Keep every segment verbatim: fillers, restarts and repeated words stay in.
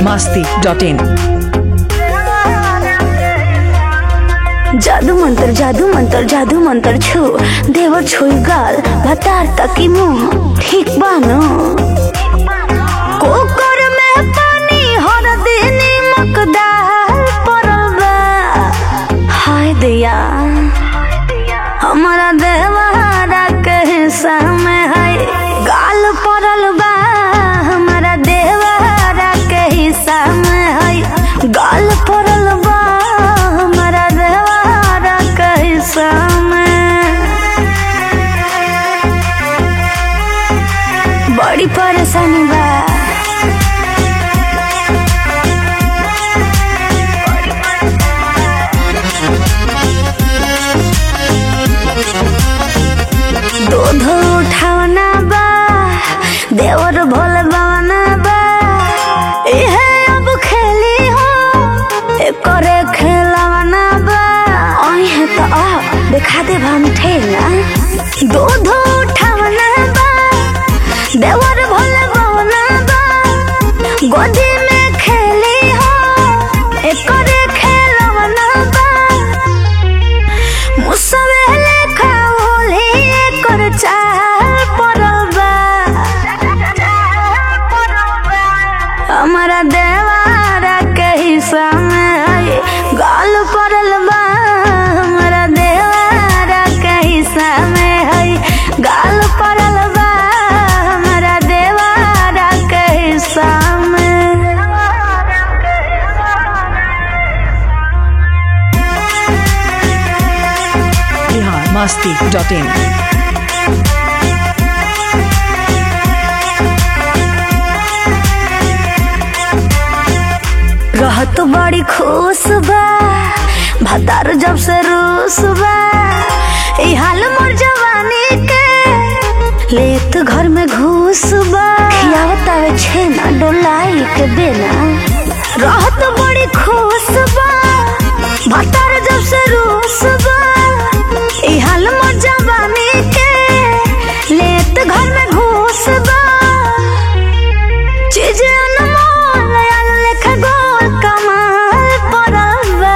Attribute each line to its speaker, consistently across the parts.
Speaker 1: masti dot in.
Speaker 2: जादू मंतर जादू मंतर जादू मंतर छू देवर छुई गाल भतार तकी मुंह ठीक बानो कुकर में पानी हर दिन मकदार परबा हाय दिया हमारा देवारा के हिस्सा में है गाल पड़ल बा हमारा देवारा के हिस्सा में है गाल पड़ल बा बड़ी परेशानी बा दूध उठावना बा देवर भोले बावना बा इहे अब खेली हो एकरे खेलवाना बा ओहे तो आ देखा दे हम ठेला दूध उठावना बा देवर भोले बावना बा गोदी में खेली हो एकरे खेलवाना बा मुसवे लेखा होली एकर चाल परबा हमारा देवारा के हिस्सा में गाल पड़ल बा हमारा देवारा के हिस्सा में है गाल पड़ल बा हमारा देवारा के हिस्सा में
Speaker 1: Bihar masti dot in.
Speaker 2: रहत बड़ी खुश बा भतार जब से रूस बा ई हाल मोर जवानी के लेत घर में घुस बा खियावत आवे छेना डोलाई के बेना रहत बड़ी खुश बा भतार जब से रूस बा ई हाल मोर जवानी के लेत घर में घुस बा चीज अनमोल यार लेखा गोल कमाल परबा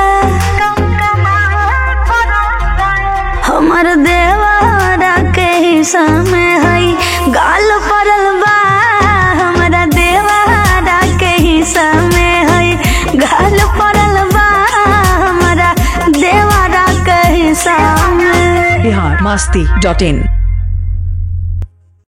Speaker 2: हमर देवारा के हिस्सा में है गाल पड़ल बा हमारा देवारा के हिस्सा में है गाल पड़ल बा हमारा देवारा के हिस्सा में
Speaker 1: Bihar masti dot in.